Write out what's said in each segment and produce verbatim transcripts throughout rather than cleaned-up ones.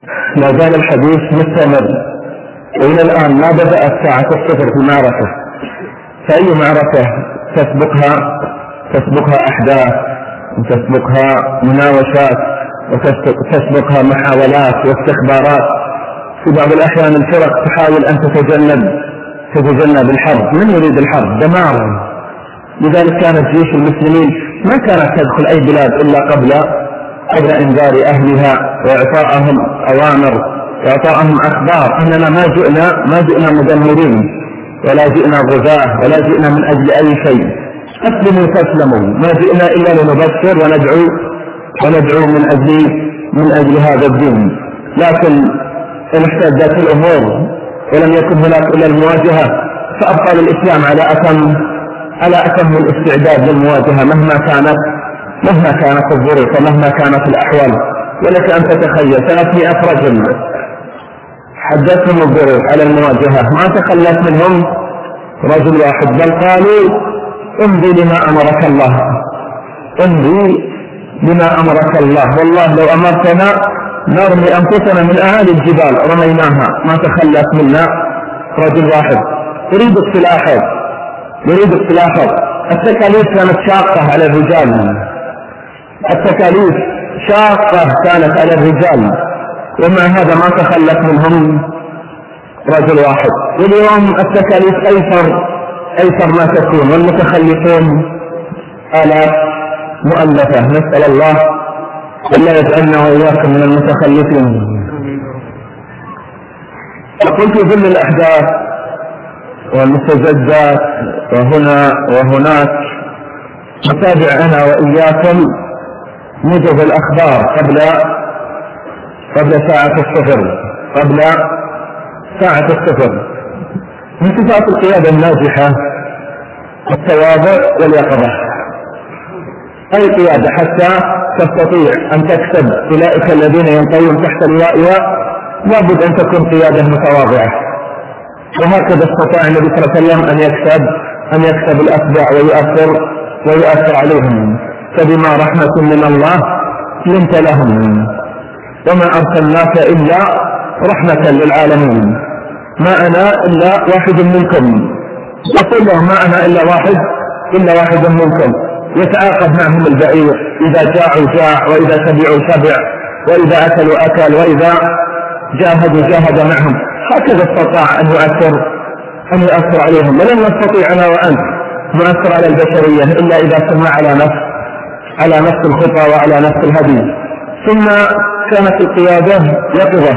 لا زال الحديث مستمر، وإلى الآن ما بدأت ساعة الصفر في المعركة، فأي معركة تسبقها تسبقها أحداث وتسبقها مناوشات وتسبقها محاولات واستخبارات. في بعض الأحيان الفرق تحاول أن تتجنب تتجنب الحرب. من يريد الحرب؟ دمار. لذلك كانت جيوش المسلمين ما كانت تدخل أي بلاد إلا قبل قبل إنذار أهلها وإعطائهم أوامر وإعطائهم أخبار أننا ما جئنا ما جئنا مدمرين ولا جئنا غزاة ولا جئنا من أجل أي شيء، أسلموا تسلموا، ما جئنا إلا لنبشر وندعو وندعو من أجل من أجل هذا الدين. لكن إن احتاجت الأمور ولم يكن هناك إلا المواجهة، فأبقى الإسلام على أتم على أتم الاستعداد للمواجهة مهما كانت مهما كانت الظروف ومهما كانت الأحوال. ولك أن تتخيل ثلاثمائة رجل حدثهم الظروف على المواجهة ما تخلت منهم رجل واحد، بل قالوا امضي لما أمرك الله، امضي لما أمرك الله، والله لو أمرتنا نرمي أنفسنا من أعالي الجبال رميناها، ما تخلت منا رجل واحد. يريدك تلاحظ يريدك تلاحظ التكاليف كانت شاقة على الرجال، التكاليف شاقة كانت على الرجال، ومع هذا ما تخلت منهم رجل واحد. واليوم التكاليف أيسر أيسر ما تكون، والمتخلفون آلاف مؤلفة. نسأل الله ألا يجعلنا وإياكم من المتخلفين. وقلت في ظل الأحداث والمستجدات وهنا وهناك نتابع أنا وإياكم موجب الأخبار قبل قبل ساعة الصفر قبل ساعة الصفر. من صفات القيادة الناجحة التواضع واليقظة. أي قيادة حتى تستطيع أن تكسب أولئك الذين ينطوون تحت لوائها لابد أن تكون قيادة متواضعة. وهكذا استطاع النبي صلى الله عليه وسلم أن يكسب أن يكسب الأتباع ويؤثر ويؤثر عليهم. فبما رحمة من الله لنت لهم، وما أرسلناك إلا رحمة للعالمين، ما أنا إلا واحد منكم. يقول لهم ما أنا إلا واحد إلا واحد منكم. يتعاقب معهم البعير، إذا جاعوا جاع، وإذا شبعوا شبع، وإذا أكلوا أكل، وإذا جاهدوا جاهد معهم. هكذا استطاع أن يؤثر أن يؤثر عليهم. ولن نستطيع أنا وأنت نؤثر على البشرية إلا إذا كنا على نفس على نفس الخطى وعلى نفس الهدي. ثم كانت القيادة يقظة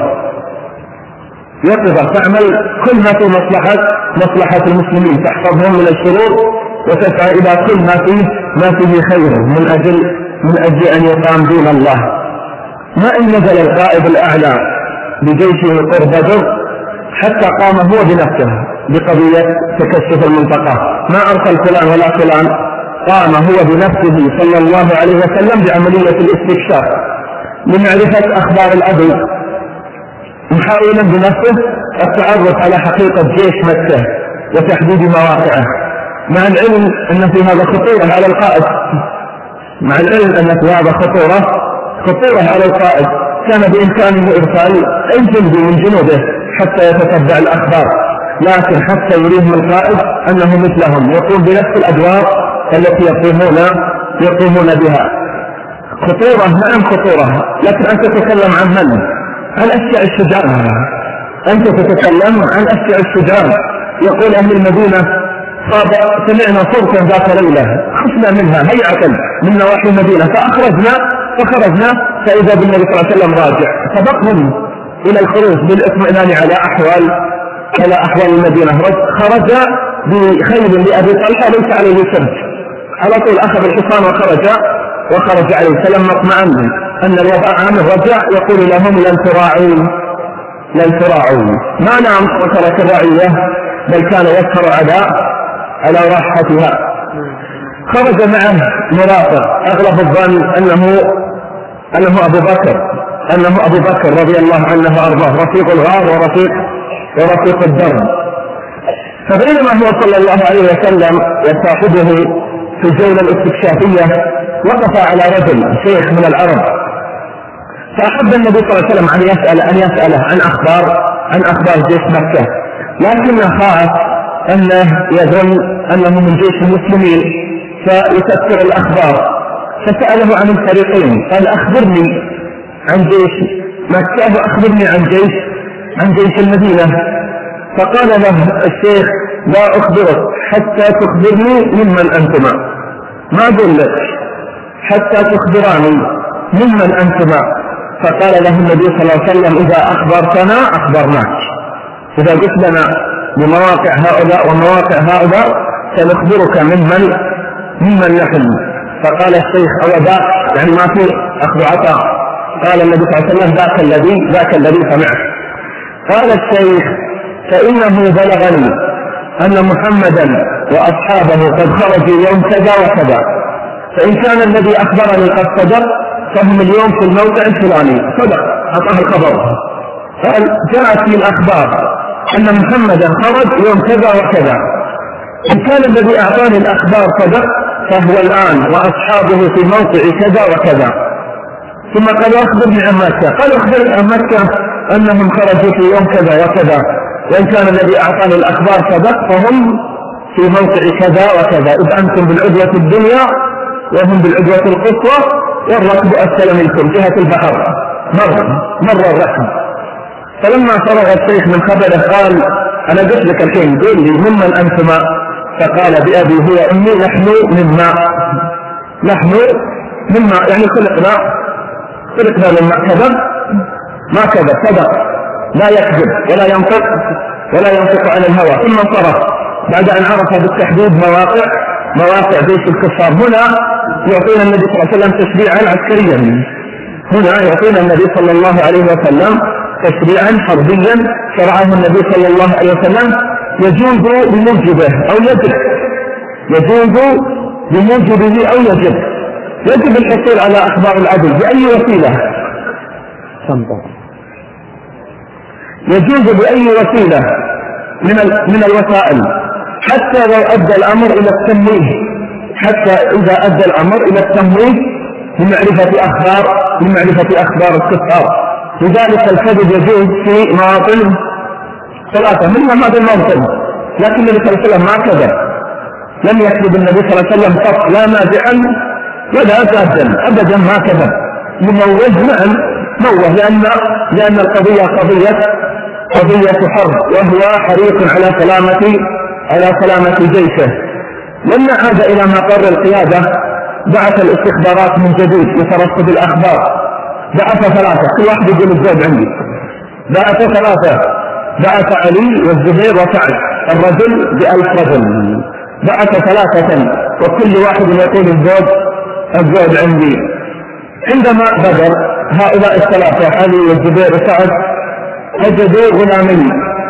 يقظة تعمل كل ما في مصلحة مصلحة المسلمين، تحفظهم من الشرور وتسعى إلى كل ما فيه ما فيه خير من أجل من أجل أن يقام دين الله. ما إن نزل القائد الأعلى بجيشه قرب بدر حتى قام هو بنفسه بقضية تكشف المنطقة، ما أرسل فلان ولا فلان، قام هو بنفسه صلى الله عليه وسلم بعملية الاستكشاف لمعرفة أخبار العدو، محاولا بنفسه التعرف على حقيقة جيش مكة وتحديد مواقعه، مع العلم أن في هذا خطورة على القائد مع العلم أن في هذا خطورة خطورة على القائد. كان بإمكانه إرسال أي جندي من جنوده حتى يتتبع الأخبار، لكن حتى يريهم القائد أنه مثلهم يقوم بنفس الأدوار التي يقومون يقومون بها. خطورة، نعم خطورة، لكن أنت تتكلم عن من؟ عن أشياء الشجاع، أنت تتكلم عن أشياء الشجاع. يقول أهل المدينة سمعنا صوتا ذات ليلة خفنا منها هيعة من نواحي المدينة فأخرجنا فخرجنا فإذا بالنبي صلى الله عليه وسلم راجع، سبقهم إلى الخروج بالاطمئنان على أحوال على أحوال المدينة. خرج بخيل لأبي طلحة ليس عليه سرج، على طول أخذ الحصان وخرج وخرج عليه. فلما اطمأن أن الوضع عنه رجع يقول لهم لن تراعوا لن تراعوا ما نام ترك الرعية، بل كان يسهر على على راحتها. خرج معه مرافق أغلب الظن أنه أنه أبو بكر أنه أبو بكر رضي الله عنه وأرضاه، رفيق الغار ورفيق ورفيق الدرب. فبينما هو صلى الله عليه وسلم وصاحبه في الجولة الاستكشافية وقف على رجل شيخ من العرب، فأحب النبي صلى الله عليه وسلم أن يسأل أن يسأله عن أخبار عن أخبار جيش مكة، لكنه خاف أنه يظن أنه من جيش المسلمين فيكثر الأخبار، فسأله عن الفريقين، قال أخبرني عن جيش مكة وأخبرني عن جيش عن جيش المدينة. فقال له الشيخ لا أخبرك حتى تخبرني ممن أنتما، ما أقول لك حتى تخبراني ممن أنتما. فقال له النبي صلى الله عليه وسلم إذا أخبرتنا أخبرناك، إذا قلت لنا بمواقع هؤلاء ومواقع هؤلاء سنخبرك ممن ممن نحن. فقال الشيخ أو ذاك يعني ما في أخذ عطاء. قال النبي صلى الله عليه وسلم ذاك الذي ذاك الذي سمعت. قال الشيخ فإنه بلغني أن محمدا وأصحابه قد خرجوا يوم كذا وكذا، فإن كان الذي أخبرني قد صدق فهم اليوم في الموقع الفلاني. صدق، أعطاه الخبر. قال جاءت من الأخبار أن محمدا خرج يوم كذا وكذا، إن كان الذي أعطاني الأخبار صدق فهو الآن وأصحابه في موقع كذا وكذا. ثم قال أخبرني عن مكة، قال أخبرني عن مكة أنهم خرجوا في يوم كذا وكذا، وإن كان الذي أعطاني الأخبار صدق فهم في موقع كذا وكذا، إذ أنتم بالعدوة الدنيا وهم بالعدوة القصوى والركب أسفل منكم جهة البحر مر مر الركب. فلما فرغ الشيخ من خبره قال أنا قلت لك الحين قول لي ممن أنتما؟ فقال بأبي هو أمي نحن مما نحن مما يعني خلقنا خلقنا مما كذب ما كذب صدق لا يكذب ولا ينطق ولا ينطق عن الهوى. ثم انصرف بعد أن عرف بالتحديد مواقع مواقع جيش الكفار. هنا يعطينا النبي صلى الله عليه وسلم تشريعا عسكريا، هنا يعطينا النبي صلى الله عليه وسلم تشريعا حربيا شرعه النبي صلى الله عليه وسلم يجوز بموجبه أو يجب يجوز بموجبه أو يجب يجب الحصول على أخبار العدل بأي وسيلة، يجوز بأي وسيلة من من الوسائل حتى لو أدى الأمر إلى التمويه، حتى إذا أدى الأمر إلى التمويه لمعرفة أخبار لمعرفة أخبار الكفار. لذلك الكذب يجوز في مواطن ثلاثة منها هذا الموطن، لكن النبي صلى الله عليه وسلم ما كذب، لم يكذب النبي صلى الله عليه وسلم قط لا نازعا ولا زادا أبدا ما كذب. يموه نعم موه لأن لأن القضية قضية قضية حرب وهو حريص على سلامة على سلامة جيشه. لما عاد إلى مقر القيادة بعث الاستخبارات من جديد لترصد الأخبار. بعث ثلاثة، كل واحد يقول الزوج عندي. بعث ثلاثة، بعث علي والزبير وسعد الرجل بألف رجل. بعث ثلاثة وكل واحد يقول الزوج الزوج عندي. عندما بدر هؤلاء الثلاثة علي والزبير وسعد وجدوا غلامين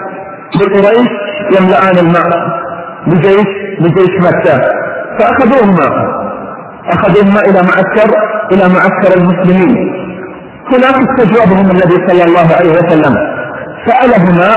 لقريش يملأان الماء لجيش لجيش مكة، فأخذوهما أخذوهما إلى معسكر إلى معسكر المسلمين. هناك استجوابهم النبي صلى الله عليه وسلم، سألهما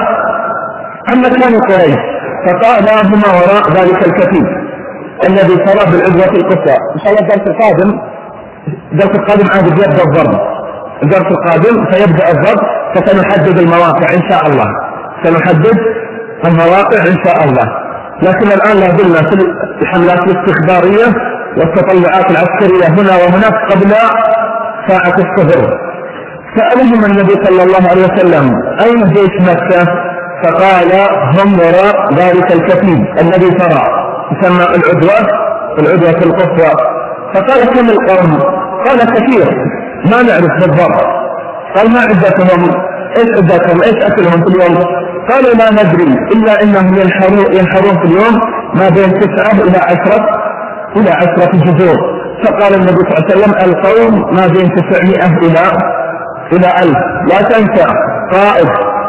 عن مكان قريش فقال هما وراء ذلك الكتيب الذي صار بالعدوة القصوى. إن شاء الله الدرس القادم الدرس القادم عاد يبدأ الضرب، الدرس القادم سيبدأ الضرب فسنحدد المواقع إن شاء الله، سنحدد المواقع إن شاء الله. لكن الآن لا زلنا في الحملات الاستخبارية والتطلعات العسكرية هنا وهناك قبل ساعة الصبر. سألهم النبي صلى الله عليه وسلم أين جيش مكة؟ فقال هم وراء ذلك الكتيب الذي ترى يسمى العدوة العدوة القصوى. فقال كم القوم؟ قال كثير ما نعرف بالضبط. قال ما عدتهم؟ ايش عدتهم؟ ايش أكلهم في اليوم؟ قالوا لا ندري إلا إنهم ينحرون ينحرون في اليوم ما بين تسعة إلى عشرة إلى عشرة جذور. فقال النبي صلى الله عليه وسلم القوم ما بين تسعمائة إلى إلى ألف. لا تنسى قائد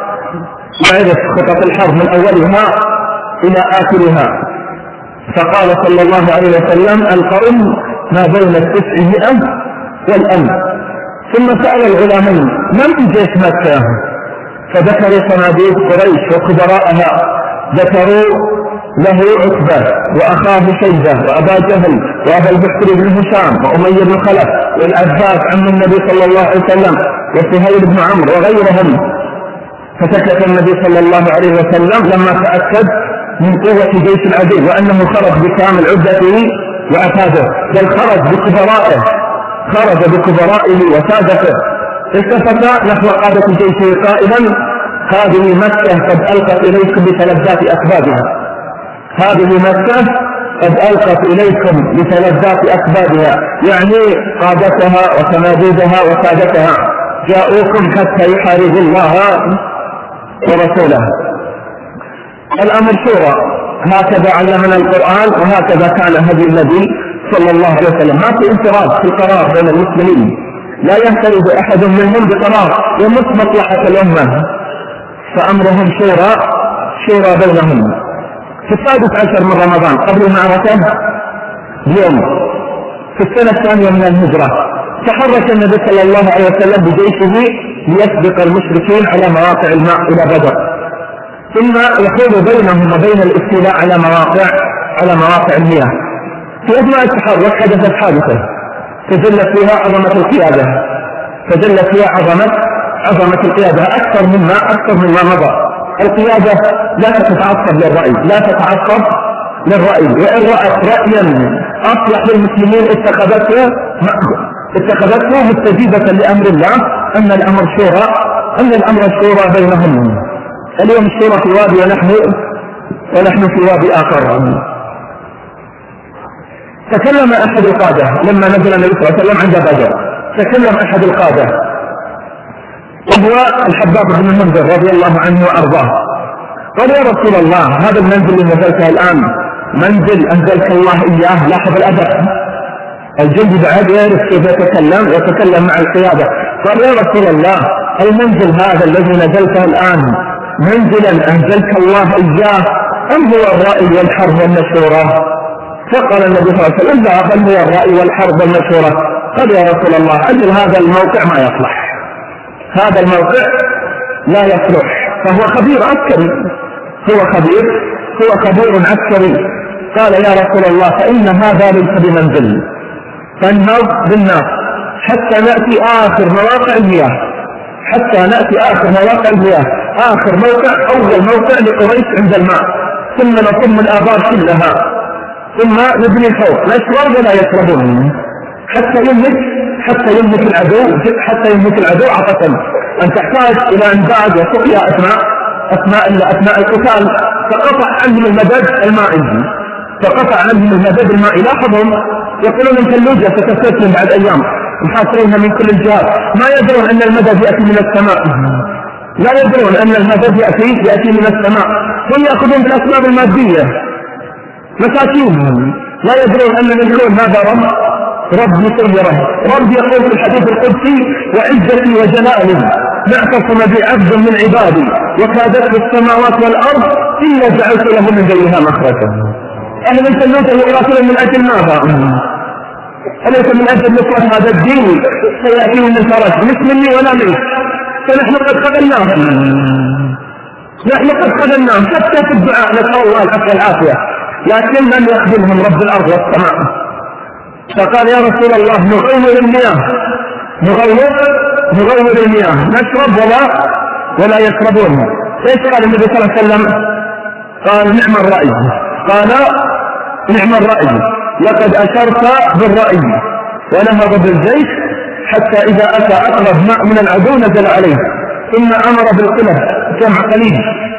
يعرف خطط الحرب من أولها إلى آخرها. فقال صلى الله عليه وسلم القوم ما بين التسعمائة والألف. ثم سأل الغلامين من في جيش مكة؟ فذكروا صناديق قريش وكبراءها، ذكروا له عتبة وأخاه شيبة وأبا جهل وأبا البحر بن هشام وأمية بن خلف والعباس عم النبي صلى الله عليه وسلم وسهيل بن عمرو وغيرهم. فسكت النبي صلى الله عليه وسلم لما تأكد من قوة جيش العدو وأنه خرج بكامل عدته وأفاده، بل خرج بكبرائه، خرج بكبرائه وسادته. التفت نحو قادة جيشه قائلا: هذه مكة قد ألقت إليكم بتلذات أكبادها، هذه مكة قد ألقت إليكم بتلذات أكبادها، يعني قادتها وصناديدها وسادتها جاءوكم حتى يحاربوا الله ورسوله. الأمر شورى، هكذا علمنا القرآن وهكذا كان هدي النبي صلى الله عليه وسلم. ما في انفراد في القرار بين المسلمين، لا ينفرد أحد منهم بقرار يمس مصلحة الأمة، فأمرهم شورى شورى بينهم. في السادس عشر من رمضان قبل المعركة يوم في السنة الثانية من الهجرة تحرك النبي صلى الله عليه وسلم بجيشه ليسبق المشركين على مواقع الماء إلى بدر، ثم يحول بينهم وبين الاستيلاء على مواقع على مواقع المياه. في أثناء التحرك حدثت حادثة تجلت فيها عظمة القيادة، تجلت فيها عظمة عظمة القيادة أكثر مما أكثر مما مضى. القيادة لا تتعصب للرأي، لا تتعصب للرأي، وإن رأت رأيا أصلح للمسلمين اتخذته اتخذته مستجيبة لأمر الله، أن الأمر شورى أن الأمر شورى بينهم. اليوم الشورى في وادي ونحن ونحن في وادي آخر. تكلم أحد القادة لما نزل النبي صلى الله عليه وسلم عند بدر، تكلم أحد القادة وهو الحباب بن المنذر رضي الله عنه وأرضاه، قال: يا رسول الله، هذا المنزل اللي نزلته الآن منزل أنزلك الله إياه، لاحظ الأدب، الجندي بعد يعرف كيف يتكلم يتكلم مع القيادة. قال: يا رسول الله، المنزل هذا الذي نزلته الآن منزلا أنزلك الله إياه أم هو الرأي والحرب والنشورة؟ فقال النبي صلى الله عليه وسلم: لا، بل هو الرأي والحرب والنشورة. قال: يا رسول الله، أجل هذا الموقع ما يصلح، هذا الموقع لا يصلح. فهو خبير عسكري، هو خبير هو خبير عسكري. قال: يا رسول الله، فإن هذا ليس بمنزل، فانهض بالناس حتى نأتي آخر مواقع المياه، حتى نأتي آخر مواقع المياه، آخر موقع أول موقع لقريش عند الماء، ثم نصم الآبار كلها، ثم نبني الحوض نشرب ولا يشربون حتى يملك حتى يملك العدو حتى يملك العدو عطفا. أن تحتاج إلى أن بعد وسقيا أثناء أثناء أثناء القتال، فقطع عنهم المدد المائي، فقطع عنهم المدد المائي. لاحظهم يقولون ان الثلوجة ستستسلم بعد ايام، محاصرينها من كل الجهات، ما يدرون ان المدد ياتي من السماء، لا يدرون ان المدد ياتي ياتي من السماء. هم ياخذون بالاسباب الماديه مساكين، لا يدرون ان الكون هذا رب رب مسيره، رب يقول في الحديث القدسي: وعزتي وجلالي ما اعتصم بي عبد من عبادي وكادت السماوات والارض الا جعلت له من بينها مخرجا. أهل الجنة يقاتلون من أجل ماذا؟ أليس من أجل نصرة هذا الدين؟ سيأتي من الفرج مش مني ولا منك، فنحن قد خذلناهم، نحن قد خذلناهم حتى في الدعاء نسأل الله العفو والعافية، لكن لم يخذلهم رب الأرض والسماء. فقال: يا رسول الله، نغير المياه نغير نغير المياه نشرب ولا ولا يشربون. ايش قال النبي صلى الله عليه وسلم؟ قال: نعم الرأي. قال: نعم الرأي، لقد أشرت بالرأي. ونهض بالجيش حتى إذا أتى أقرب ماء من العدو نزل عليه، ثم أمر بالقلب جمع قليل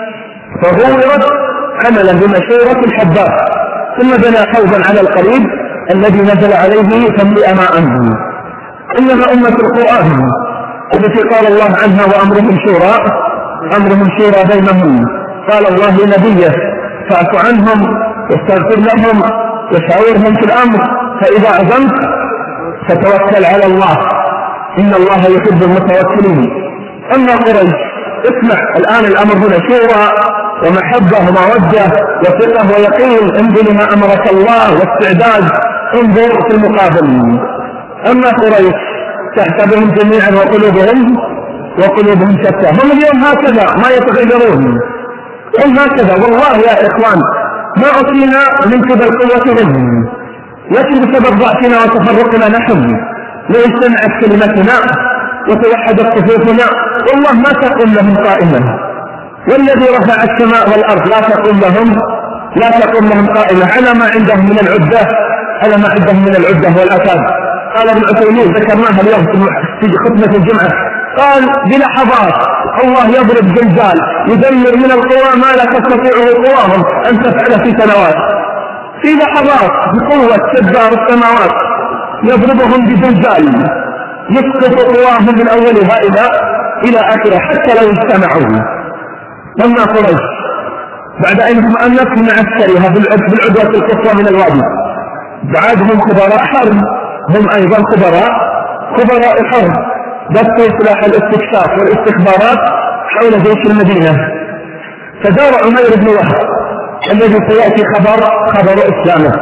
فغورت عملا بمشورة الحباب، ثم بنى حوضا على القريب الذي نزل عليه فملئ ماء. إنها أمة القرآن التي قال الله عنها: وأمرهم شورى أمرهم شورى بينهم. قال الله لنبيه: فاعف عنهم واستغفر لهم وشاورهم في الأمر فإذا عزمت فتوكل على الله إن الله يحب المتوكلين. أما قريش، اسمع الآن الأمر هنا شورى ومحبة ومودة وثقة ويقين، انظر لما أمرك الله واستعداد، انظر في المقابل. أما قريش تحسبهم جميعا وقلوبهم وقلوبهم شتى. هم اليوم هكذا ما يتغيرون، هم هكذا. والله يا إخوان ما أعطينا من قبل قوتهم، لكن بسبب ضعفنا وتفرقنا نحن لو اجتمعت كلمتنا وتوحدت صفوفنا والله ما تقوم لهم قائمة. والذي رفع السماء والأرض لا تقوم لهم لا تقوم لهم قائمة على ما عندهم من العدة على ما عندهم من العدة والأساد. قال ابن عثيمين ذكرناها اليوم في خطبة الجمعة، قال بلحظات الله يضرب زلزال يدمر من القوى ما لا تستطيعه قواهم أن تفعل في سنوات، في لحظات بقوة جبار السماوات يضربهم بزلزال يسقط قواهم من أولها إلى إلى آخرها حتى لو اجتمعوا. لما قريش بعد أنهم أنفهم عسكريها بالعدوة القصوى من الوادي بعدهم خبراء حرب، هم أيضا خبراء خبراء حرب بثوا سلاح الاستكشاف والاستخبارات حول جيش المدينة. فدار عمير بن وهب الذي سيأتي خبر خبر إسلامه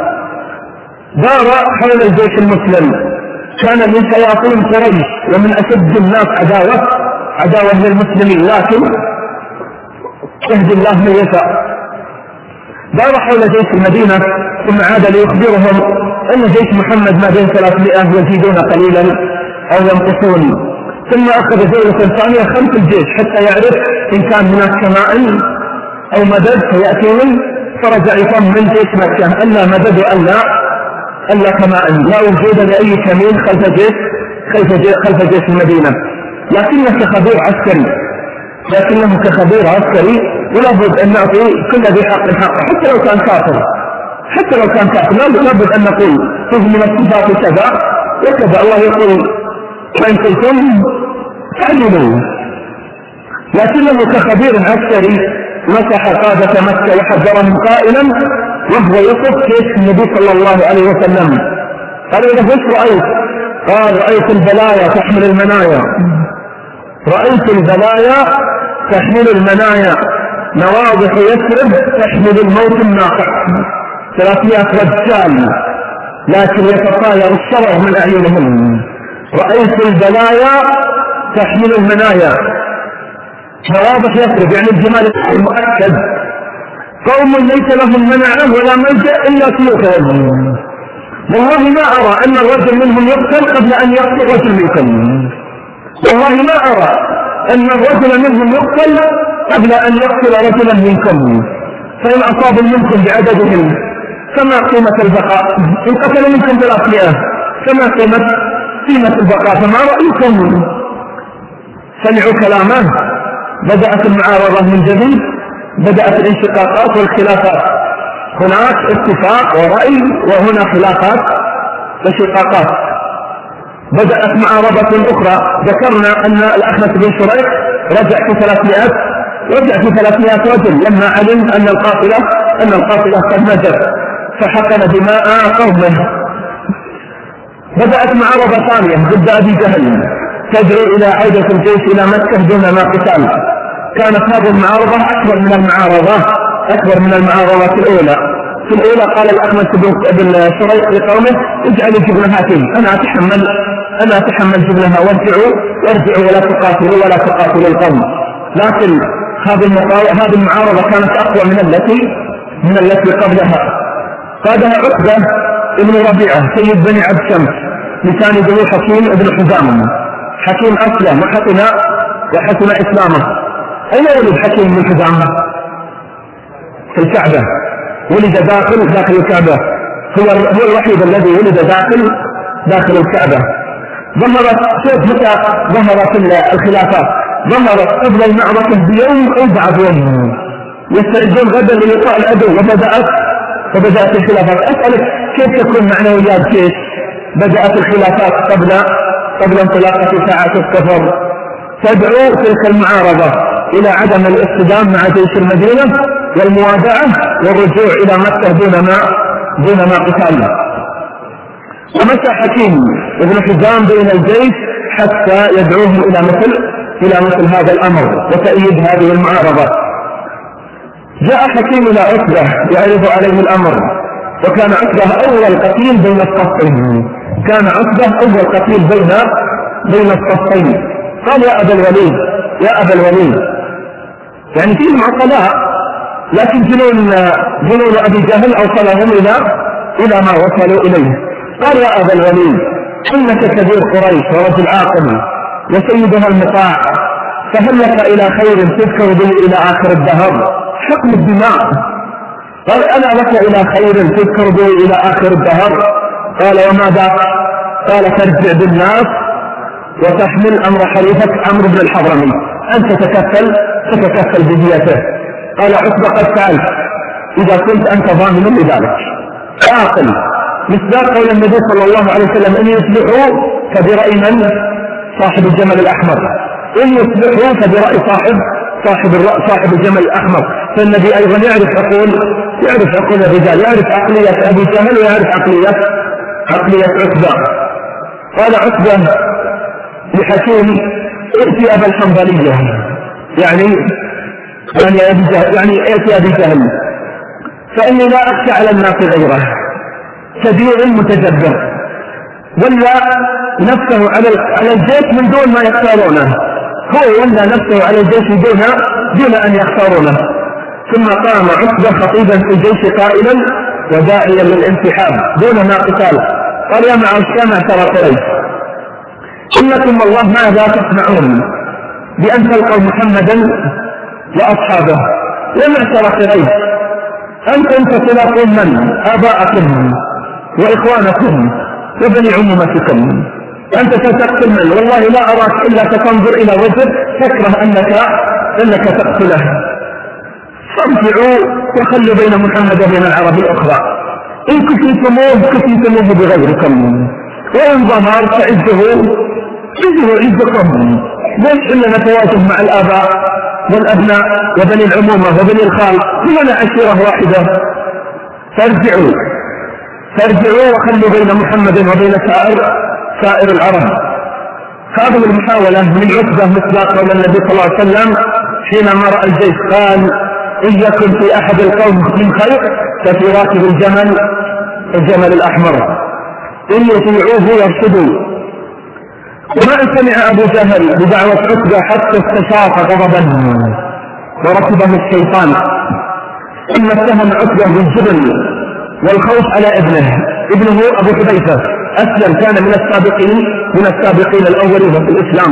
دار حول الجيش المسلم، كان من شياطين قريش ومن أشد الناس عداوة عداوة للمسلمين، لكن يهدي الله من يشاء. دار حول جيش المدينة ثم عاد ليخبرهم أن جيش محمد ما بين ثلاثمائة يزيدون قليلا أو ينقصون. ثم أخذ جولة ثانية خلف الجيش حتى يعرف إن كان هناك كمائن أو مدد فيأتيهم، فرجع يطمن جيش مكة ألا مدد وألا ألا كمائن، لا وجود لأي كمين خلف جيش خلف جيش, خلف جيش المدينة. لكنه كخبير عسكري لكنه كخبير عسكري ولابد أن نعطي كل ذي حق حقه حتى لو كان كافر حتى لو كان كافر لابد أن نقول فيه من الصفات كذا وكذا. الله يقول وإن كنتم تعلمون. لكنه كخبير عسكري نصح قادة مكة وحذرهم قائلا وهو يصف جيش النبي صلى الله عليه وسلم. قال إذا ايش رأيت؟ قال رأيت البلايا تحمل المنايا رأيت البلايا تحمل المنايا نواضح يثرب تحمل الموت الناقع. ثلاثمائة رجال لكن يتطاير الشرر من أعينهم. رأيت البلايا تحمل المنايا نواضح يثرب يعني الجمال المؤكد. قوم ليس لهم منعه ولا ملجأ إلا سيوفهم. والله ما أرى أن الرجل منهم يقتل قبل أن يقتل رجل منكم. والله ما أرى أن الرجل منهم يقتل قبل أن يقتل رجلا منكم. فإن أصابوا منكم بعددهم كما قيمة البقاء، إن قتلوا منكم ثلاثمائة كما قيمة قيمة البقاء، فما رأيكم؟ سمعوا كلامه. بدأت المعارضة من جديد، بدأت الانشقاقات والخلافات. هناك اتفاق ورأي وهنا خلافات وشقاقات. بدأت معارضة أخرى، ذكرنا أن الأخنس بن شريح رجع في ثلاثمائة رجع في ثلاثمائة رجل لما علم أن القافلة أن القافلة قد نزلت فحقن دماء قومه. بدأت معارضة ثانية ضد أبي جهل تدعو إلى عودة الجيش إلى مكة دون ما قتال. كانت هذه المعارضة أكبر من المعارضة أكبر من المعارضات الأولى. في الأولى قال الأخنس بن شريح لقومه اجعلوا جبنهاتهم، أنا أتحمل أنا أتحمل جبنها وارجعوا وارجعوا ولا تقاتلوا ولا تقاتلوا القوم. لكن هذه المعارضة كانت أقوى من التي من التي قبلها. قادها عقبة ابن ربيعة سيد بني عبد شمس لسان ذوي حكيم ابن حزام. حكيم أسلم وحسن وحسن إسلامه. أين ولد حكيم بن حزام؟ في الكعبة، ولد داخل داخل الكعبة، هو هو الوحيد الذي ولد داخل داخل الكعبة. ظهرت شوف متى ظهرت الخلافات، ظهرت قبل المعركة بيوم أو بعد يوم، يستعدون غدا للقاء العدو وبدأت فبدأت الخلافات. أسألك كيف تكون معنويات جيش بدأت الخلافات قبل قبل انطلاقة ساعات السفر؟ تدعو تلك المعارضة إلى عدم الاصطدام مع جيش المدينة والموادعة والرجوع إلى مكة دون ما دون ما قتال. ومشى حكيم ابن حزام بين الجيش حتى يدعوهم إلى مثل إلى مثل هذا الأمر وتأييد هذه المعارضة. جاء حكيم إلى عقبة يعرض عليه الأمر، وكان عقبة أول قتيل بين الصفين. كان عقبة أول قتيل بين بين الصفين. قال يا أبا الوليد يا أبا الوليد، يعني فيهم عقلاء لكن جنون جنون أبي جهل أوصلهم إلى إلى ما وصلوا إليه. قال يا أبا الوليد إنك كبير قريش ورجل عاقل وسيدها المطاع، فهل لك إلى خير تذكر به إلى آخر الدهر؟ حقن الدماء. قال أنا لك إلى خير تذكر به إلى آخر الدهر؟ قال وما ذاك؟ قال ترجع بالناس وتحمل أمر حليفك عمرو بن الحضرمي، أنت تتكفل تتكفل بديته. قال عتبة قد فعلت إذا كنت أنت ضامن لذلك. عاقل مصداق قول النبي صلى الله عليه وسلم إن يصلحوا فبرأي من؟ صاحب الجمل الأحمر. إن يصلحوا فبرأي صاحب صاحب صاحب الجمل الأحمر. فالنبي أيضا يعرف عقول يعرف عقول الرجال، يعرف عقلية أبي جهل ويعرف عقلية عقلية عتبة. قال عتبة لحكيم ائتي أبا الحنظلية، يعني يعني أبي جهل، يعني ائتي أبي جهل فإني لا أخشى على الناس غيره، كبير متجبر ولا نفسه على على الجيش من دون ما يختارونه، هو ولا نفسه على الجيش دون دون أن يختارونه. ثم قام عتبة خطيبا في الجيش قائلا وداعيا للانسحاب دون ما قتال. قال يا معشر قريش إنكم والله ماذا تصنعون بأن تلقوا محمدا وأصحابه؟ يا معشر قريش أنتم تطلقون من؟ آباءكم وإخوانكم وبني عمومتكم، أنت ستقتل من؟ والله لا أراك إلا تنظر إلى رجل تكره أنك أنك تقتله. فارجعوا وخلوا بين محمد وبين العرب الأخرى، إن كفيتموه كفيتموه بغيركم، وإن ظهر فعزه عزه عزكم. ليش إلا نتواجه مع الآباء والأبناء وبني العمومة وبني الخال كلنا عشيرة واحدة؟ فارجعوا فارجعوا وخلوا بين محمد وبين سائر سائر العرب. هذه المحاولة من عتبة مصداق قول النبي صلى الله عليه وسلم حينما رأى الجيش قال إن يكن في أحد القوم من خير ففي راكب الجمل الجمل الأحمر، إن يطيعوه يرشدوا. وما أن سمع أبو جهل بدعوة عتبة حتى استشاط غضبا وركبه الشيطان، ثم اتهم عتبة بالجبن والخوف على ابنه ابنه أبو حذيفة أسلم، كان من السابقين من السابقين الأولين في الإسلام.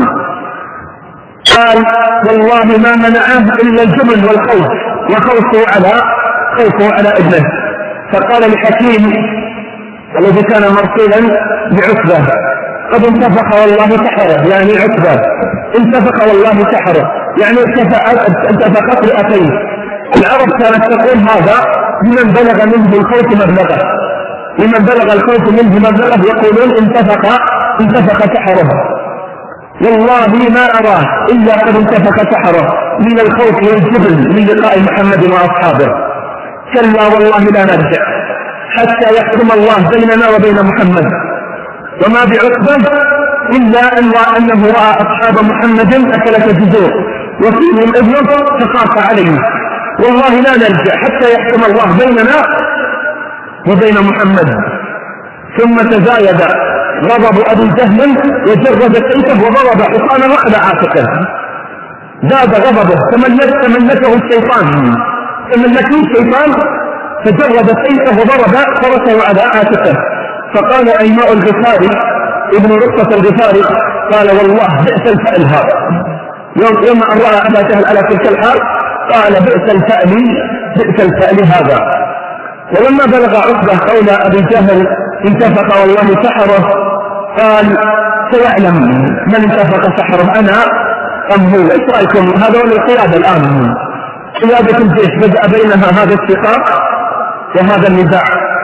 قال والله ما منعه إلا الجبن والخوف وخوفه على خوفه على ابنه. فقال لحكيم الذي كان مرسولا بعتبة قد انتفخ والله سحره، يعني عتبة انتفخ والله سحره، يعني انتفخت رئتين. العرب كانت تقول هذا لمن بلغ منه الخوف مبلغه، لمن بلغ الخوف منه مبلغه يقولون انتفخ انتفخ سحره. والله ما أراه إلا قد انتفخ سحره من الخوف والجبن من لقاء محمد وأصحابه. كلا والله لا نرجع حتى يحكم الله بيننا وبين محمد. وما بعتبة إلا أن أنه رأى أصحاب محمد أكلة جذور وفيهم ابنه فخاف عليه. والله لا نرجع حتى يحكم الله بيننا وبين محمد. ثم تزايد غضب أبي جهل وجرد سيفه وضرب حصانه على عاتقه، زاد غضبه تملك تملكه الشيطان تملكه الشيطان فجرد سيفه وضرب فرسه على عاتقه. فقال أيماء الغفاري ابن رقة الغفاري قال والله بئس الفأل هذا، يوم يوم أن رأى أبا جهل على تلك الحال قال بئس الفأل بئس الفأل هذا. ولما بلغ عتبة قول أبي جهل انتفق والله سحره قال سيعلم من انتفق سحره أنا أم هو؟ إيش رأيكم؟ هذا هو القيادة الآن، قيادة الجيش بدأ بينها هذا الشقاق وهذا النزاع،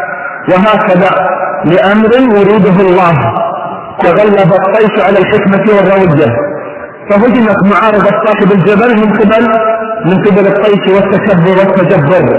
وهكذا لأمر يريده الله تغلب الطيش على الحكمة والروجة، فهجمت معارضة صاحب الجبل من قبل من قبل الطيش والتكبر والتجبر،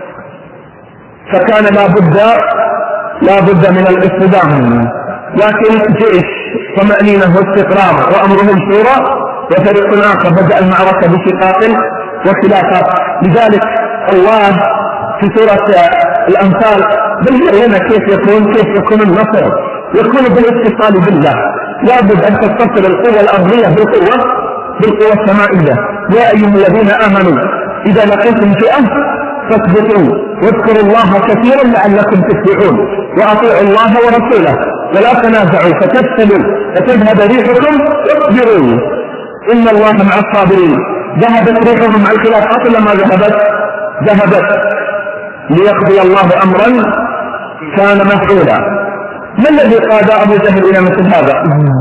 فكان لا بد لا بد من الاصطدام. لكن جيش طمأنينة واستقرار وأمرهم شورى، وفريق آخر بدأ المعركة بشقاق وخلافات. لذلك الله في سورة الأنفال بين لنا كيف يكون كيف يكون النصر، يكون بالاتصال بالله. لابد أن تتصل القوة الأرضية بالقوة بالقوة السمائية. يا أيها الذين آمنوا إذا لقيتم فئة فاثبتوا واذكروا الله كثيرا لعلكم تفلحون واطيعوا الله ورسوله ولا تنازعوا فتفشلوا فتذهب ريحكم واصبروا ان الله مع الصابرين. ذهبت ريحهم مع الخلاف اصلا ما ذهبت ذهبت ليقضي الله امرا كان مفعولا. ما الذي قاد ابو جهل الى مثل هذا؟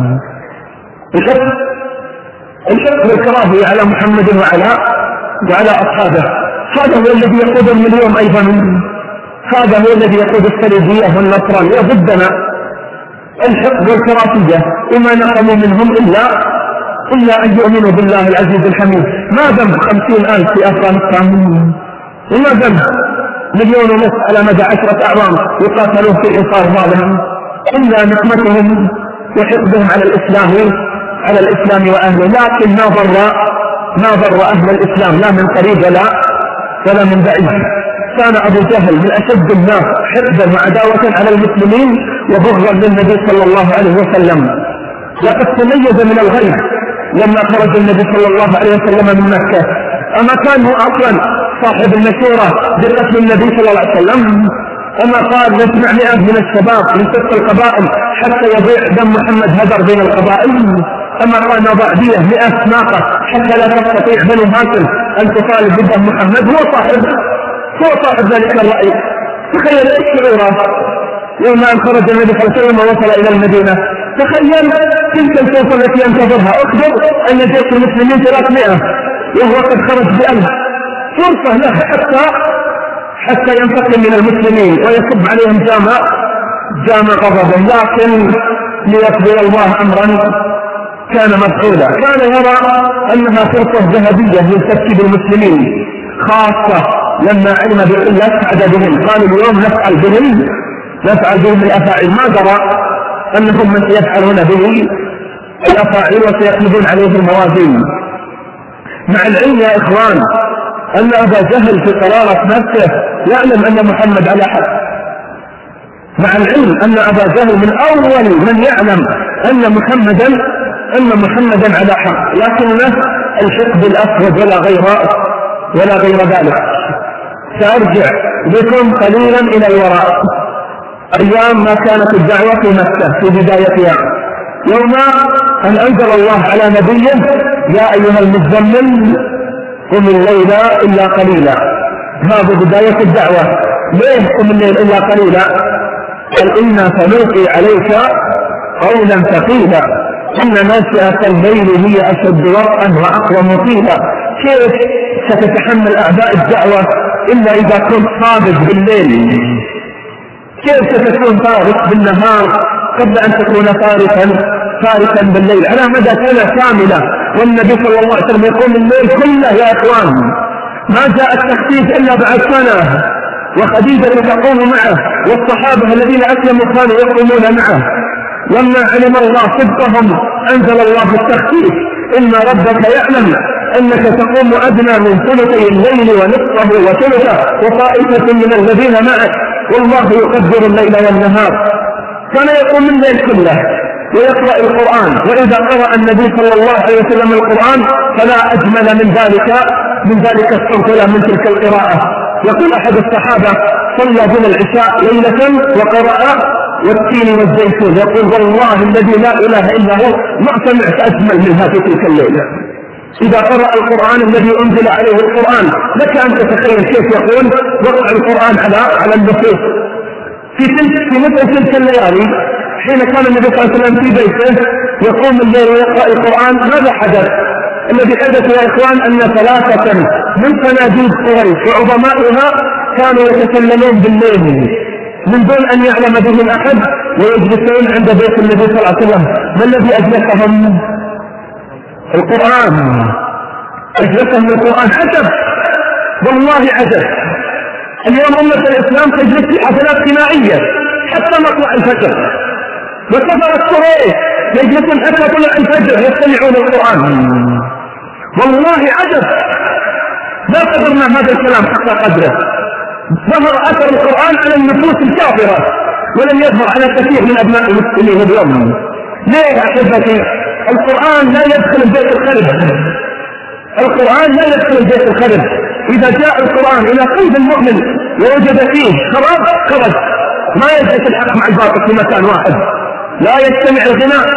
الحق الحق والكراهيه على محمد وعلى وعلى اصحابه. هذا هو الذي يقودهم اليوم ايضا، هذا هو الذي يقود الصليبيه والنصرانيه ضدنا، الحقد والكراهيه. وما نقموا منهم الا الا ان يؤمنوا بالله العزيز الحميد. ما ذنب خمسين الف في افغانستان؟ وما ذنب مليون ونصف على مدى عشرة اعوام يقاتلون في اطار ظالم؟ الا نقمتهم وحقدهم على الاسلام على الاسلام واهله. لكن ما ضر ما ضر اهل الاسلام لا من قريب ولا ولا من بعيد. كان ابو جهل من اشد الناس حقدا وعداوه على المسلمين وبغضا للنبي صلى الله عليه وسلم. لقد تميز من الغيب لما خرج النبي صلى الله عليه وسلم من مكه. اما كان هو اصلا صاحب المشوره بقتل النبي صلى الله عليه وسلم؟ اما قال نسمع مئة من الشباب من تلك القبائل حتى يضيع دم محمد هدر بين القبائل؟ اما قال نضع دية مئة ناقة حتى لا تستطيع بنو هاشم ان تطالب بدم محمد؟ هو صاحب هو صاحب ذلك الرأي. تخيل ايش شعوره يوم ان خرج النبي صلى الله عليه وسلم ووصل الى المدينة. تخيل تلك الفرصة التي ينتظرها. اخبر ان جيش المسلمين ثلاثمائة وهو قد خرج بألف. فرصة له حتى حتى ينتقم من المسلمين ويصب عليهم جامع جامع غضبا. لكن ليقضي الله امرا كان مفعولا. كان يرى انها فرصة ذهبية لتفكيك المسلمين، خاصة لما علم بقلة عددهم. قالوا اليوم نفعل بهم نفعل بهم الافاعيل. ما درى انهم من يفعلون به الافاعيل وسيقلبون عليه الموازين. مع العلم يا اخوان ان ابا جهل في قرارة نفسه يعلم ان محمد على حق. مع العلم ان ابا جهل من اول من يعلم ان محمدا ان محمدا على حق، لكنه الحقد الاسود ولا غير ولا غير ذلك. سارجع بكم قليلا الى الوراء، ايام ما كانت الدعوة في مكة في بدايتها، يوم ان انزل الله على نبيه يا ايها المزمل قم الليل الا قليلا. هذا بداية الدعوة. ليه قم الليل الا قليلا؟ قال انا سنلقي عليك قولا ثقيلا ان ناشئة الليل هي اشد وطئا واقوم قيلا. كيف ستتحمل اعداء الدعوة الا اذا كنت صادق بالليل؟ كيف ستكون فارق بالنهار قبل ان تكون فارقا فارقا بالليل على مدى سنة كاملة؟ والنبي صلى الله عليه وسلم يقوم الليل كله يا اخوان. ما جاء التخفيف الا بعد سنة، وخديجة تقوم معه والصحابة الذين اسلموا كانوا يقومون معه. لما علم الله صدقهم انزل الله التخفيف ان ربك يعلم انك تقوم ادنى من ثلثي الليل ونصفه وثلثه وطائفة من الذين معك والله يقدر الليل والنهار. كان يقوم الليل كله ويقرأ القرآن، وإذا قرأ النبي صلى الله عليه وسلم القرآن فلا أجمل من ذلك من ذلك الصوت ولا من تلك القراءة. يقول أحد الصحابة صلى بنا العشاء ليلة وقرأ والتين والزيتون، يقول والله الذي لا إله إلا هو ما سمعت أجمل منها في تلك الليلة. إذا قرأ القرآن الذي أنزل عليه القرآن لك أن تتخيل كيف يقول وقع القرآن على على النفوس في تلك في مثل تلك الليالي حين كان النبي صلى الله عليه وسلم في بيته يقوم الليل ويقرأ القرآن. ماذا حدث؟ الذي حدث يا إخوان أن ثلاثة من صناديد قريش وعظمائها كانوا يتكلمون بالليل من دون أن يعلم بهم أحد ويجلسون عند بيت النبي صلى الله عليه وسلم. ما الذي أجلسهم؟ القرآن. أجلسهم القرآن. عجب والله عجب. اليوم أمة الإسلام تجلس في حفلات سماعية حتى مطلع الفجر، وكفرت قريش يجلسون حتى طلع الفجر يستمعون القرآن. والله عجب. لا قدرنا هذا الكلام حتى قدره. ظهر أثر القرآن على النفوس الكافرة ولم يظهر على كثير من أبناء المسلمين اليوم. ليه أحبتي؟ القرآن لا يدخل البيت الخرب. القرآن لا يدخل البيت الخرب. إذا جاء القرآن إلى قلب المؤمن ووجد فيه خراب خرج، ما يجلس الحق مع الباطل في مكان واحد، لا يجتمع الغناء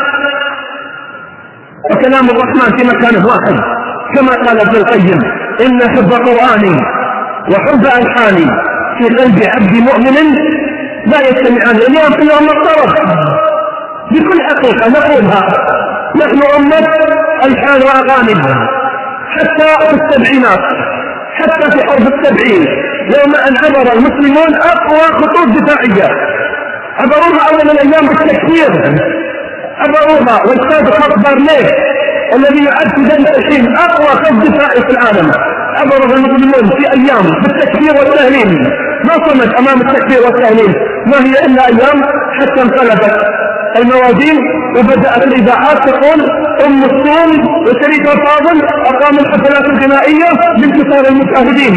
وكلام الرحمن في مكان واحد، كما قال ابن القيم: إن حب قرآني وحب ألحاني في قلب عبد مؤمن لا يجتمعان. اليوم في يوم الطرف بكل حقيقة نقولها، نحن أمة ألحان وأغاني، حتى في السبعينات، حتى في حرب السبعين يوم أن عبر المسلمون أقوى خطوط دفاعية، عبروها أول الأيام بالتكفير، عبروها واجتاز خط بارليه الذي يعد في ذلك الحين أقوى خط دفاعي في العالم، عبره المسلمون في أيام بالتكفير والتهليل، ما صمت أمام التكفير والتهليل، ما هي إلا أيام حتى انقلبت الموازين وبدأت الإذاعات تقول أم الصوم وشريف الفاضل أقام الحفلات الغنائية لانتصار المشاهدين،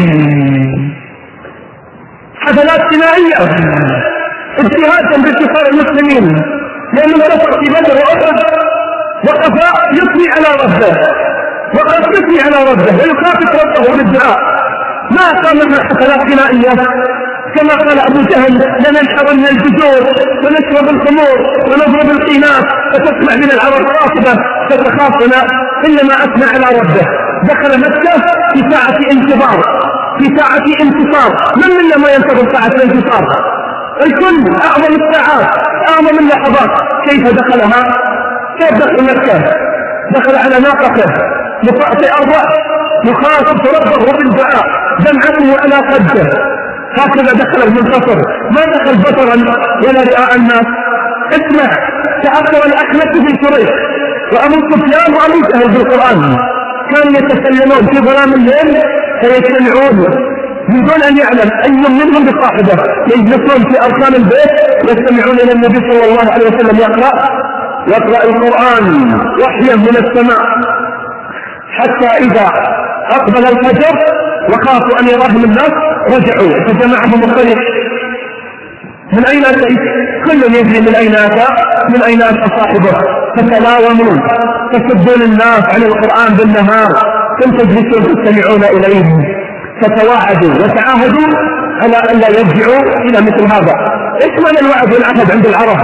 حفلات غنائية اجتهادا بانتصار المسلمين، لأن الرسول في بدر وأحد وقف يثني على ربه، وقف يثني على ربه ويخاطب ربه بالدعاء، ما قام لنا حفلات غنائية كما قال أبو جهل: لننحرن الجذور ونشرب الخمور ونضرب القينات فتسمع من العرب راكبة فتخافنا، إنما أثنى على ربه. دخل مكة في ساعة انتظار، في ساعة انتصار، من منا ما ينتظر ساعة الانتصار؟ الكل أعظم الساعات، أعظم اللحظات. كيف دخلها؟ كيف دخل مكة؟ دخل على ناقته مطأة أربع يخاطب ربه بالدعاء، دمعته على خده، هكذا دخل المنتصر، ما دخل بطرا ولا رئاء الناس. اسمع، تأثر الأحنف بن شريح وأبو سفيان وأبو جهل بالقرآن، كانوا يتكلمون في ظلام الليل فيجتمعون من دون أن يعلم أي منهم بصاحبه، يجلسون في أركان البيت يستمعون إلى النبي صلى الله عليه وسلم يقرأ يقرأ القرآن وحيا من السماء، حتى إذا أقبل الفجر وخافوا أن يراهم الناس رجعوا فجمعهم الطريق: من أين أتيت؟ كل يدري من أين أتى، من أين أتى صاحبه، فتلاوموا تسبون الناس عن القرآن بالنهار، ثم تجلسون تستمعون إليه، فتواعدوا وتعاهدوا على أن لا يرجعوا إلى مثل هذا. إيش معنى الوعد والعهد عند العرب؟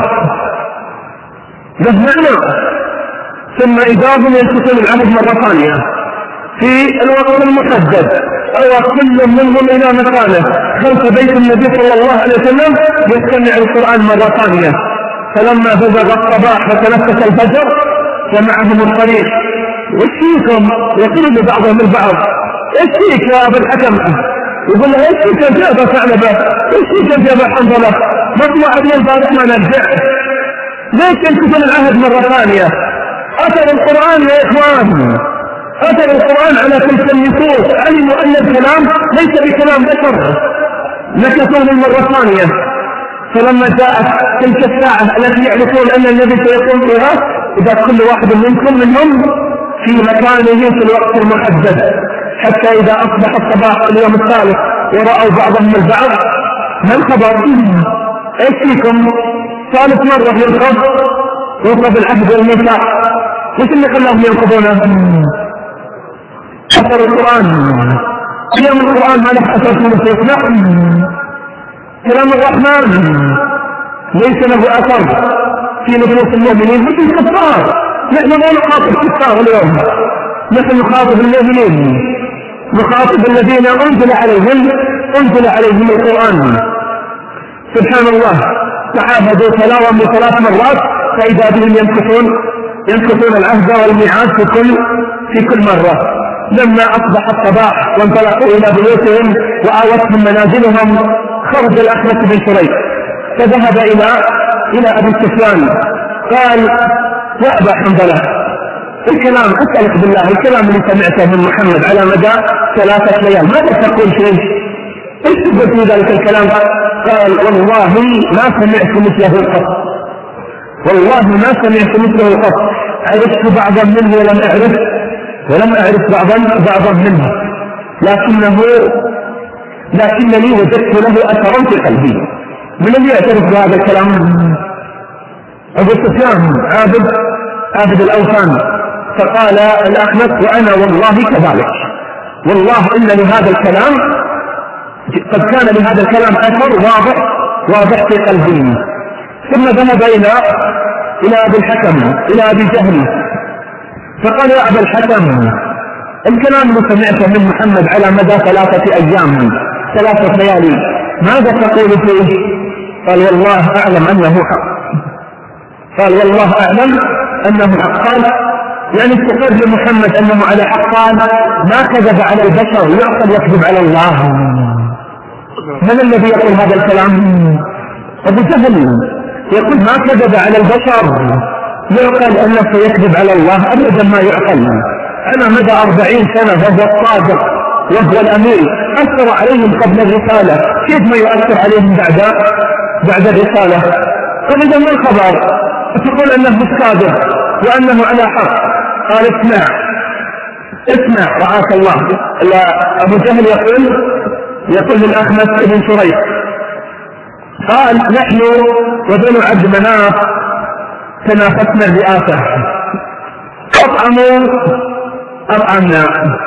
له معنى. ثم إذا هم ينقضون العهد مرة ثانية في الوقت المحدد، أو كل منهم إلى مكانه خلف بيت النبي صلى الله عليه وسلم يستمع القرآن مرة ثانية. فلما بزغ الصباح وتنفس الفجر جمعهم الطريق: وش فيكم؟ يقول لبعضهم البعض: ايش فيك يا ابا الحكم؟ يقول له: ايش فيك يا ابا ثعلبه؟ ايش فيك يا ابا حنظله؟ مطلع اليوم بعد ما نرجع، ليش ينقضون العهد مرة ثانية؟ أثر القرآن يا إخوان، أثر القرآن على تلك النصوص، علموا أن الكلام ليس بكلام بشر، نكثوه مرة ثانية. فلما جاءت تلك الساعة التي يعرفون أن النبي سيقوم فيها، إذا كل واحد منكم منهم في مكانه في الوقت المحدد، حتى إذا أصبح الصباح اليوم الثالث ورأوا بعضهم البعض: ما الخبر؟ ايش فيكم؟ ثالث مرة ينقض ينقض العهد والميثاق. وش اللي خلاهم ينقضونه؟ أثر القرآن. اليوم القرآن ما له أثر في نفوسنا، كلام الرحمن ليس له أثر في نفوس المؤمنين مثل الكفار. نحن ما نخاطب الكفار اليوم، نحن نخاطب المؤمنين، نخاطب الذين أنزل عليهم أنزل عليهم القرآن. سبحان الله، تعاهدوا تلاوم ثلاث مرات فإذا بهم ينكثون ينكثون العهد والميعاد في كل في كل مرة. لما أصبح الصباح وانطلقوا إلى بيوتهم وآوتهم منازلهم، خرج الأحنف بن شريح فذهب إلى إلى أبي سفيان قال: يا أبا حنظلة، الكلام أسألك بالله، الكلام اللي سمعته من محمد على مدى ثلاثة ليال ماذا تقول فيه؟ ايش تقول في ذلك الكلام؟ قال: والله ما سمعت مثله قط، والله ما سمعت مثله قط، عرفت بعضا منه ولم أعرف ولم أعرف بعضا بعضا منه، لكنه لكنني وجدت له أثرا في قلبي. من الذي يعترف بهذا الكلام؟ أبو سفيان عابد عابد الأوثان. فقال الأحنف: وأنا والله كذلك، والله إن لهذا الكلام قد كان لهذا الكلام أثر واضح واضح في قلبه. ثم ذهب إلى إلى أبي الحكم إلى أبي جهل فقال يا أبا الحكم الكلام اللي سمعته من محمد على مدى ثلاثة أيام ثلاثة ليالي ماذا تقول فيه؟ قال والله أعلم أنه حق. قال والله أعلم أنه حق. قال يعني استقر لمحمد أنه على حق. قال ما كذب على البشر يعقل يكذب على الله. من الذي يقول هذا الكلام؟ أبو جهل يقول ما كذب على البشر يعقل أنه سيكذب على الله أبدا ما يعقل. أنا مدى أربعين سنة وهو الصادق وهو الأمين أثر عليهم قبل الرسالة كيف ما يؤثر عليهم بعد بعد الرسالة؟ طب إذا ما الخبر؟ تقول أنه مصادق وأنه على حق. قال اسمع اسمع رعاك الله. أبو جهل يقول يقول للأخنس بن شريح قال نحن وبنو عبد مناف تنافسنا الرئاسة أطعموا أطعمنا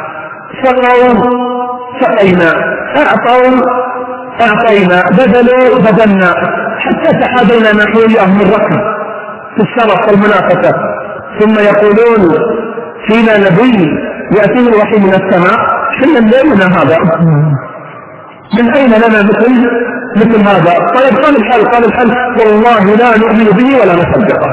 شقوا شقينا أعطوا أعطينا بذلوا بذلنا حتى تحابينا نحن وياهم الركب في الشرف والمنافسة. ثم يقولون فينا نبي يأتيه الوحي من السماء حنا ليلنا هذا من أين لنا مثل مثل هذا؟ طيب قال الحل قال الحل والله لا نؤمن به ولا نصدقه.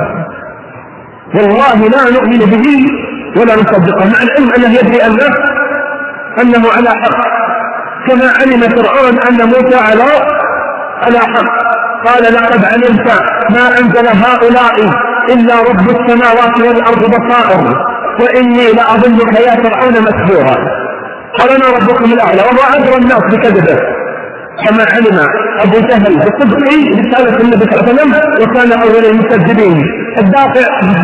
والله لا نؤمن به ولا نصدقه مع العلم أنه يدري أنه أنه على حق كما علم فرعون أن موسى على على حق. قال لقد علمت ما أنزل هؤلاء إلا رب السماوات والأرض بصائر وإني لأظنك يا فرعون مسحورا. قال أنا ربكم الأعلى وهو أدرى الناس بكذبه. كما علم أبو جهل بصدقه رسالة النبي صلى الله عليه وسلم وكان أول المكذبين الدافع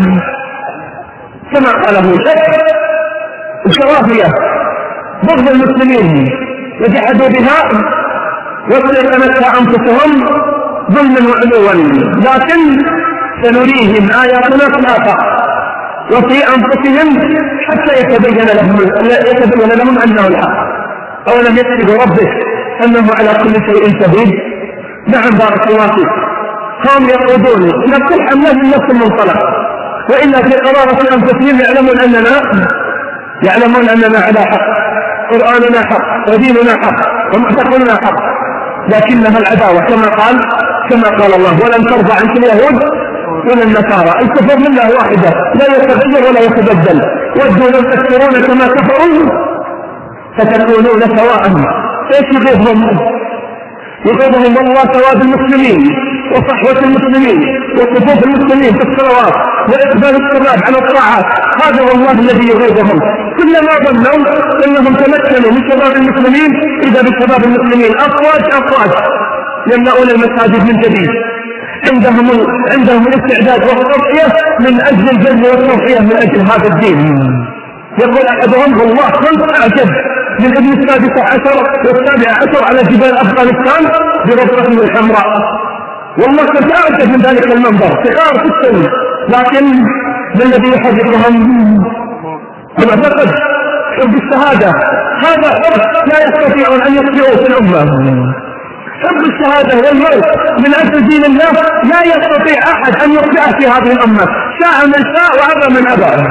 كما قاله شك الكراهية بغض المسلمين وجحدوا بها واستيقنتها أنفسهم ظلما وعلوا لكن سنريهم آياتنا في الآفاق وفي أنفسهم حتى يتبين لهم يتبين لهم أنه الحق. أولم يكتب ربك أنه على كل شيء شديد؟ نعم بارك الله فيك. هم يقودون نفس الحملة من نفس المنطلق وإلا في قرارة أنفسهم يعلمون أننا يعلمون أننا على حق قرآننا حق وديننا حق ومعتقدنا حق لكنها العداوة كما قال كما قال الله ولن ترضى عنك اليهود ولا النصارى. الكفر ملة واحدة لا يتغير ولا يتبدل. ودوا لو تكفرون كما كفروا فتكونون سواء. ايش يغيظهم؟ يغيظهم الله ثواب المسلمين وصحوة المسلمين وصفوف المسلمين في الصلوات وإقبال الشباب على الطاعات. هذا والله الذي يغيظهم. كلما ظنوا انهم تمكنوا من شباب المسلمين اذا بشباب المسلمين افواج افواج يملؤون المساجد من جديد. عندهم عندهم الاستعداد والتضحية من اجل الجنة والتضحية من اجل هذا الدين. يقول احدهم والله كنت اعجب من ابن السادس عشر والسابع عشر على جبال افغانستان بربرته الحمراء. والله كنت اعجب من ذلك المنظر صغار في السن لكن ما الذي يحركهم؟ المعتقد حب الشهادة. هذا حب لا يستطيعون ان يطفئوه في الامة. حب الشهادة والموت من اجل دين الله لا يستطيع احد ان يطفئه في هذه الامة شاء من شاء وابى من ابى.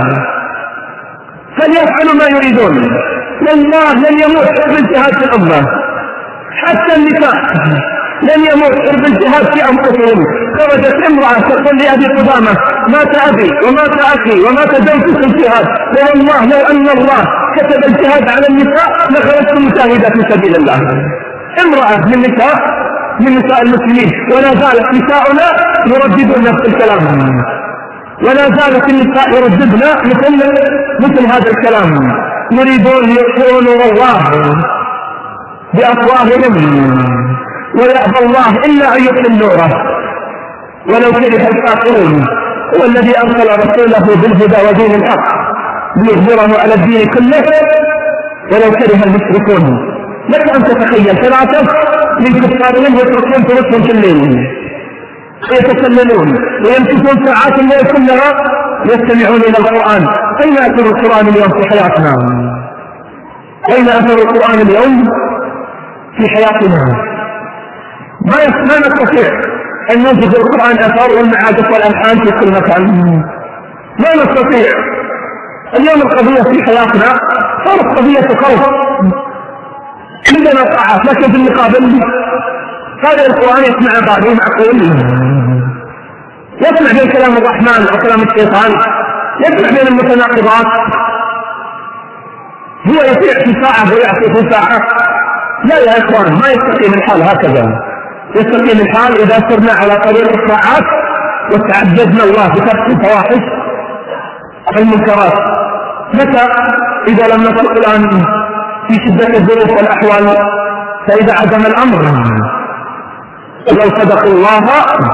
فليفعلوا ما يريدون. والله لن يموت حب الجهاد في الامة حتى النساء لن يموت حب الجهاد في انفسهم. خرجت امرأة تقول لأبي قدامة مات أبي ومات أخي ومات زوجي في الجهاد والله لو أن الله كتب الجهاد على النساء لخرجت مجاهدة في سبيل الله. امرأة من نساء من نساء المسلمين ولا زالت نساؤنا يرددون نفس الكلام ولا زالت النساء يرددن مثل مثل هذا الكلام. يريدون يطفئوا نور الله بأفواههم ويأبى الله إلا أن يطفئ نوره ولو كره الكافرون. هو الذي أرسل رسوله بالهدى ودين الحق ليظهره على الدين كله ولو كره المشركون. لك أن تتخيل ثلاثة من كفارهم يتركون فرصهم في الليل ويتسللون ويمكثون ساعات الليل كلها يستمعون إلى القرآن. أين أثر القرآن اليوم في حياتنا؟ أين أثر القرآن اليوم في حياتنا؟ ما ما نستطيع أن نوجد القرآن أثر والمعازف والألحان في كل مكان، ما نستطيع. اليوم القضية في حياتنا صارت قضية خوف، عندنا طاعات لكن في المقابل قارئ القرآن يسمع بعضه معقول، يسمع بين كلام الرحمن وكلام الشيطان، يسمع بين المتناقضات، هو يطيع في ساعة ويعطي في ساعة. لا يا إخوان، ما يستقيم الحال هكذا. يستقيم الحال إذا سرنا على طريق الطاعات وتعبدنا الله بترك الفواحش والمنكرات. متى؟ إذا لم نصل الآن في شدة الظروف والأحوال، فإذا عزم الأمر لو صدقوا الله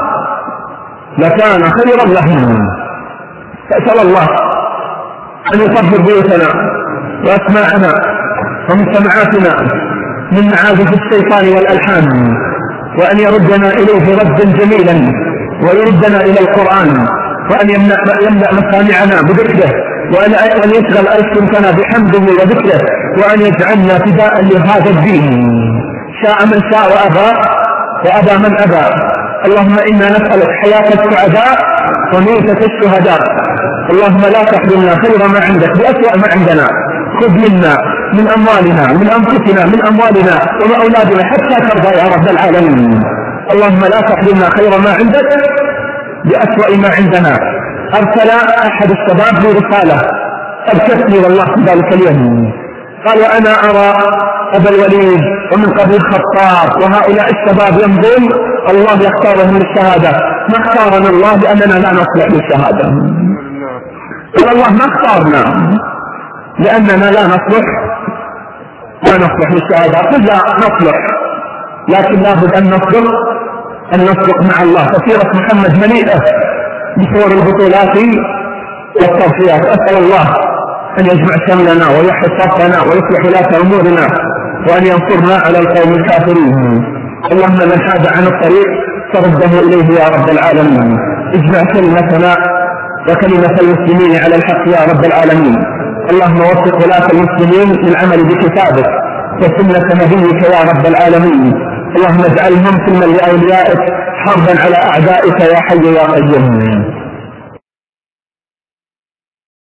لكان خيرا لهم. فأسأل الله أن يطهر بيوتنا وأسماعنا ومجتمعاتنا من معازف الشيطان والألحان، وأن يردنا إليه ردا جميلا، ويردنا إلى القرآن، وأن يملأ, يملأ مسامعنا بذكره، وأن يشغل ألسنتنا بحمده وذكره، وأن يجعلنا فداء لهذا الدين شاء من شاء وأبى وأبى من أبى. اللهم إنا نسألك حياة السعداء وميتة الشهداء. اللهم لا تحرمنا خير ما عندك بأسوأ ما عندنا. خذ منا من أموالنا من أنفسنا من أموالنا ومن أولادنا حتى ترضى يا رب العالمين. اللهم لا تحرمنا خير ما عندك بأسوأ ما عندنا. أرسل أحد الشباب برسالة أبكتني والله في ذلك اليوم، قال: وأنا أرى أبا الوليد ومن قبل الخطاب وهؤلاء الشباب يمضون، الله يختارهم للشهادة. ما اختارنا الله لأننا لا نصلح للشهادة. قال الله ما اختارنا لأننا لا نصلح لا نصلح للشهادة. قل لا نصلح، لكن لابد أن نصدق أن نصدق مع الله. فسيرة محمد مليئة بصور البطولات والتضحيات. أسأل الله أن يجمع شملنا ويحفظ صفنا ويصلح ولاة أمورنا، وأن ينصرنا على القوم الكافرين. اللهم من حاد عن الطريق فرده إليه يا رب العالمين. اجمع كلمتنا وكلمة المسلمين على الحق يا رب العالمين. اللهم وفق ولاة المسلمين للعمل بكتابك وسنة نبيك يا رب العالمين. اللهم اجعلهم سلما لأوليائك حربا على أعدائك يا حي يا قيوم.